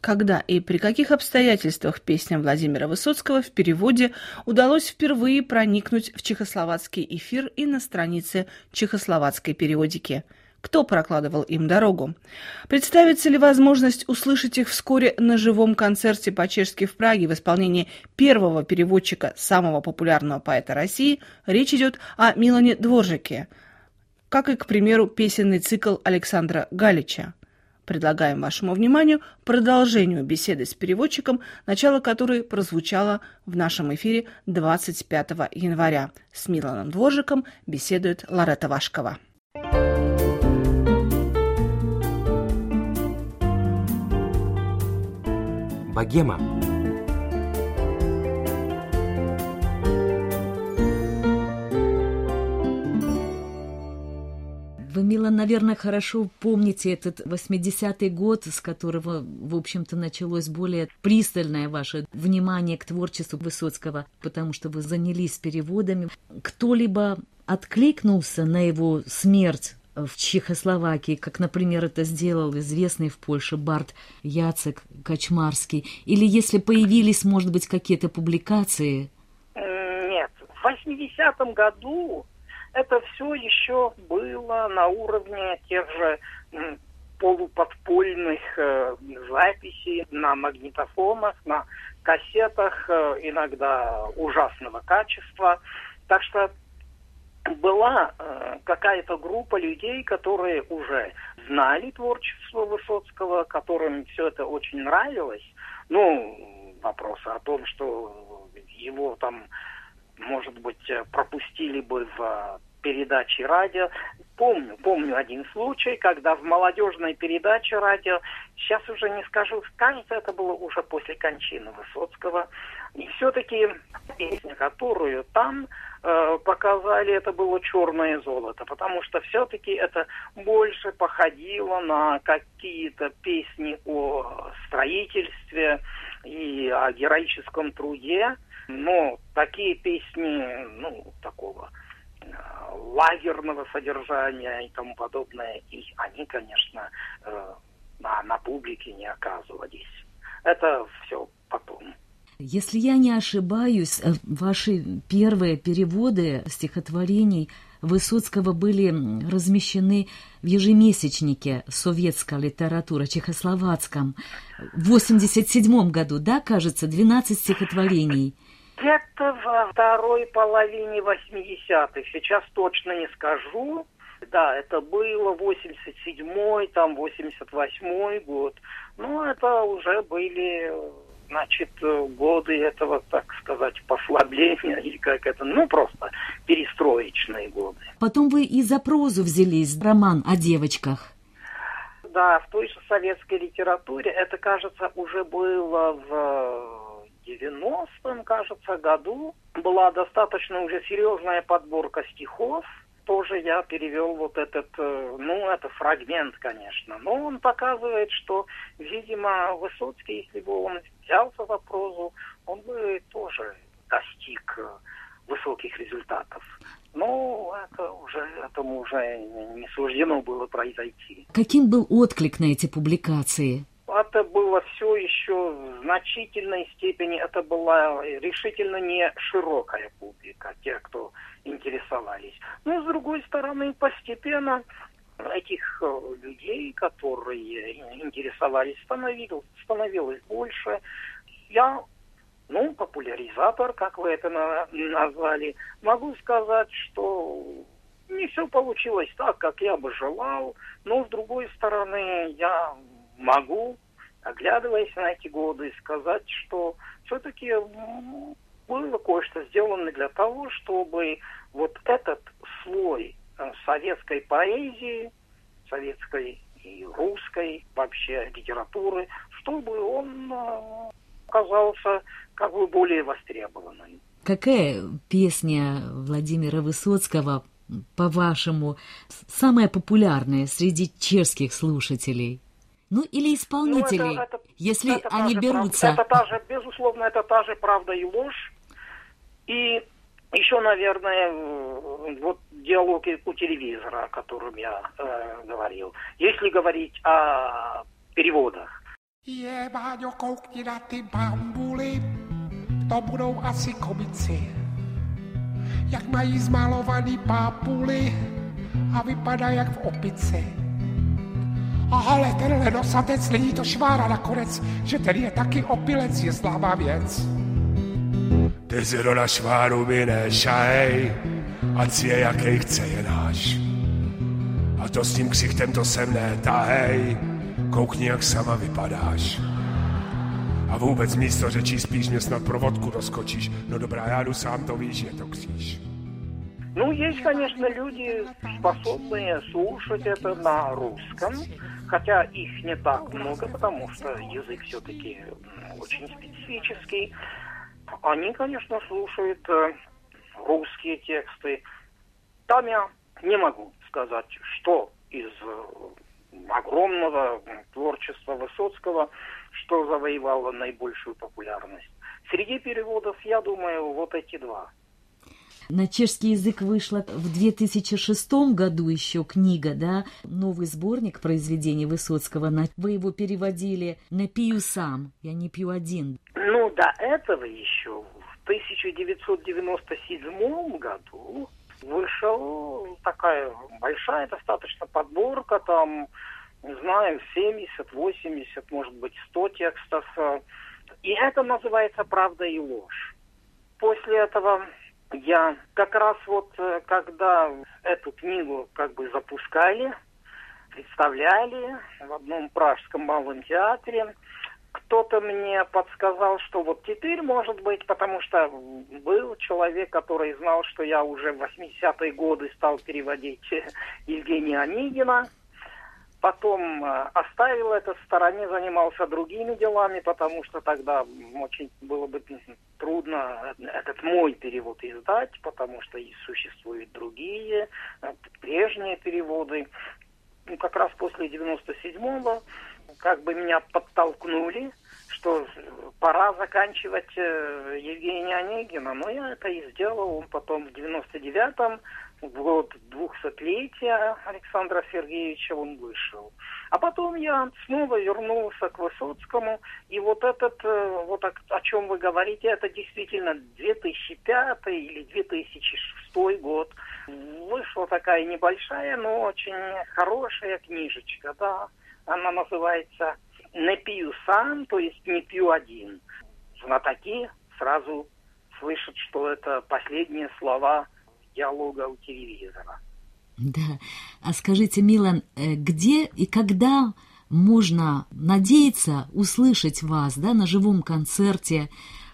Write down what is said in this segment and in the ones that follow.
Когда и при каких обстоятельствах песням Владимира Высоцкого в переводе удалось впервые проникнуть в чехословацкий эфир и на страницы чехословацкой периодики? Кто прокладывал им дорогу? Представится ли возможность услышать их вскоре на живом концерте по-чешски в Праге в исполнении первого переводчика самого популярного поэта России? Речь идет о Милане Дворжаке, как и, к примеру, песенный цикл Александра Галича. Предлагаем вашему вниманию продолжению беседы с переводчиком, начало которой прозвучало в нашем эфире 25 января. С Миланом Дворжаком беседует Ларета Вашкова. Богема. Вы, Милан, наверное, хорошо помните этот 80-й год, с которого, в общем-то, началось более пристальное ваше внимание к творчеству Высоцкого, потому что вы занялись переводами. Кто-либо откликнулся на его смерть в Чехословакии, как, например, это сделал известный в Польше бард Яцек Качмарский? Или если появились, может быть, какие-то публикации? Нет, в 80-м году это все еще было на уровне тех же полуподпольных записей на магнитофонах, на кассетах, иногда ужасного качества. Так что была какая-то группа людей, которые уже знали творчество Высоцкого, которым все это очень нравилось. Вопросы о том, что его там, может быть, пропустили бы в передаче радио. Помню один случай, когда в молодежной передаче радио, сейчас уже не скажу, кажется, это было уже после кончины Высоцкого, и все-таки песня, которую там показали, это было «Черное золото», потому что все-таки это больше походило на какие-то песни о строительстве и о героическом труде, но такие песни, такого лагерного содержания и тому подобное, и они, конечно, на публике не оказывались. Это все потом. Если я не ошибаюсь, ваши первые переводы стихотворений Высоцкого были размещены в ежемесячнике «Советская литература» чехословацком в 87 году, да, кажется, 12 стихотворений. Где-то во второй половине 80-х, сейчас точно не скажу. Да, это было 87-й, 88-й год. Это уже были, годы этого, так сказать, послабления, или как это, просто перестроечные годы. Потом вы и за прозу взялись, роман о девочках. Да, в той же советской литературе, это, кажется, уже было в 90-м, кажется, году. Была достаточно уже серьезная подборка стихов. Тоже я перевел этот, это фрагмент, конечно. Но он показывает, что, видимо, Высоцкий, если бы он взялся за прозу, он бы тоже достиг высоких результатов. Но этому уже не суждено было произойти. Каким был отклик на эти публикации? Это было все еще в значительной степени, это была решительно не широкая публика, те, кто интересовались. Но, с другой стороны, постепенно этих людей, которые интересовались, становилось больше. Я, популяризатор, как вы это назвали, могу сказать, что не все получилось так, как я бы желал, но, с другой стороны, я могу, оглядываясь на эти годы, сказать, что все-таки было кое-что сделано для того, чтобы этот слой советской поэзии, советской и русской вообще литературы, чтобы он оказался более востребованным. Какая песня Владимира Высоцкого, по-вашему, самая популярная среди чешских слушателей? Или исполнителей, если они берутся. Безусловно, это та же «Правда и ложь». И еще, наверное, диалог у телевизора, о котором я говорил. Если говорить о переводах, Je, Báňo, koukni na ty bambuly, to budou asi komici. Jak mají zmalovaný pápuly a vypadá jak v opici. A ale tenhle nosatec, není to švára nakonec, že ten je taky opilec, je známá věc. Ty si do na šváru mi nešaj, ať si je jakej chce je náš. A to s tím ksichtem to sem netahej, koukni, jak sama vypadáš. A vůbec místo řečí spíš mě snad pro vodku doskočíš. No dobrá, já jdu sám, to víš, je to kříž. Ну, есть, конечно, люди, способные слушать это на русском, хотя их не так много, потому что язык все-таки очень специфический. Они, конечно, слушают русские тексты. Там я не могу сказать, что из огромного творчества Высоцкого, что завоевало наибольшую популярность. Среди переводов, я думаю, вот эти два. На чешский язык вышла в 2006 году еще книга, да, новый сборник произведений Высоцкого. Вы его переводили «Не пью сам», «Я не пью один». Ну, до этого еще в 1997 году вышла такая большая достаточно подборка, там, не знаю, 70, 80, может быть, 100 текстов. И это называется «Правда и ложь». После этого я как раз вот, когда эту книгу как бы запускали, представляли в одном пражском малом театре, кто-то мне подсказал, что вот теперь, может быть, потому что был человек, который знал, что я уже в 80-е годы стал переводить Евгения Онегина. Потом оставил это в стороне, занимался другими делами, потому что тогда очень было бы трудно этот мой перевод издать, потому что и существуют другие, прежние переводы. Ну, как раз после 97-го как бы меня подтолкнули, что пора заканчивать Евгения Онегина. Но я это и сделал. Он потом в 99-м, в год 200-летия Александра Сергеевича, он вышел. А потом я снова вернулся к Высоцкому. И вот этот, вот о чем вы говорите, это действительно 2005 или 2006 год. Вышла такая небольшая, но очень хорошая книжечка, да. Она называется «Не пью сам», то есть «Не пью один». Знатоки сразу слышат, что это последние слова диалога у телевизора. Да. А скажите, Милан, где и когда можно надеяться услышать вас, да, на живом концерте?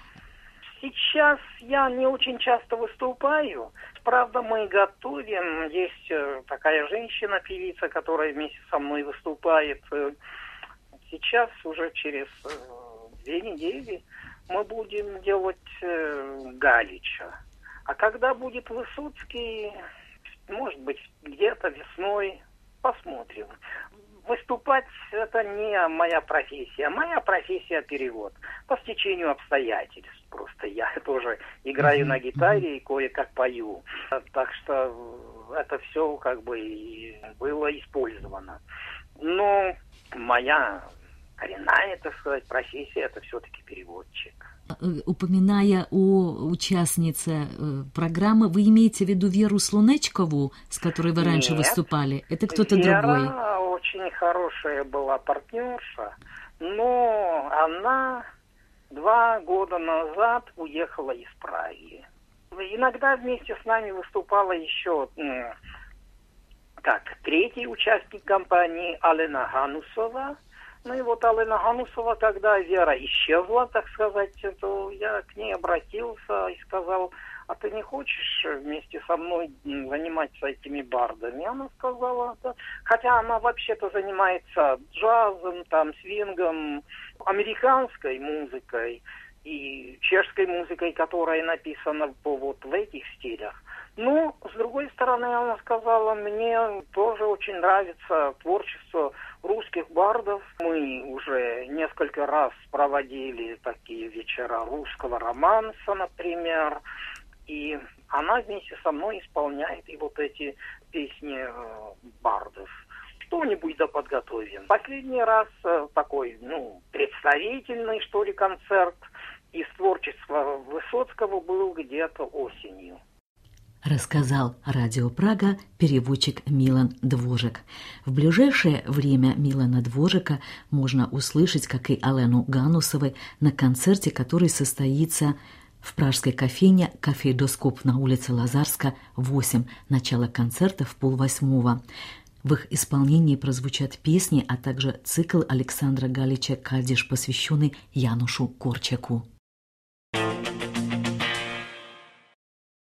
Сейчас я не очень часто выступаю. Правда, мы готовим. Есть такая женщина-певица, которая вместе со мной выступает. Сейчас уже через 2 недели мы будем делать Галича. А когда будет Высоцкий, может быть, где-то весной, посмотрим. Выступать – это не моя профессия. Моя профессия – перевод. По стечению обстоятельств. Просто я тоже играю на гитаре и кое-как пою. Так что это все как бы и было использовано. Но моя коренная, так сказать, профессия – это все-таки переводчик. Упоминая о участнице программы, вы имеете в виду Веру Слунечкову, с которой вы раньше выступали? Это кто-то другой? Вера очень хорошая была партнерша, но она 2 года назад уехала из Праги. Иногда вместе с нами выступала еще третий участник компании Алена Ганусова. Ну и вот Алена Ганусова, когда Вера исчезла, так сказать, то я к ней обратился и сказал: а ты не хочешь вместе со мной заниматься этими бардами? Она сказала, да. Хотя она вообще-то занимается джазом, там, свингом, американской музыкой и чешской музыкой, которая написана вот в этих стилях. Но, с другой стороны, она сказала, мне тоже очень нравится творчество русских бардов. Мы уже несколько раз проводили такие вечера русского романса, например. И она вместе со мной исполняет и вот эти песни бардов. Что-нибудь да подготовим. Последний раз такой, ускорительный, что ли, концерт из творчества Высоцкого был где-то осенью. Рассказал Радио Прага переводчик Милан Дворжак. В ближайшее время Милана Дворжака можно услышать, как и Алену Ганусовой, на концерте, который состоится в пражской кофейне «Кафейдоскоп» на улице Лазарска, 8. Начало концерта в 7:30. В их исполнении прозвучат песни, а также цикл Александра Галича «Кадиш», посвященный Янушу Корчаку.